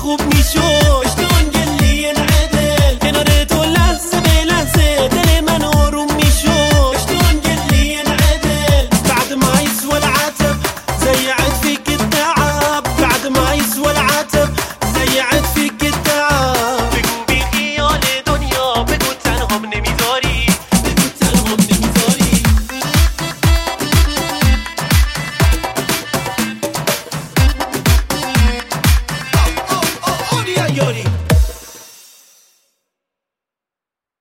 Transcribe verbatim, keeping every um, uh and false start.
خوب میشد. شلون قلي ينعدل کنار تو لحظه به لحظه دل من آروم میشد. شلون قلي ينعدل بعد ما يسوى العتب زيعت فيك التعب. بعد ما يسوى العتب زيعت فيك التعب. بگو بی خیال دنیا بگو تنهام نمیذاری. بگو تنهام نمیذاری. Yori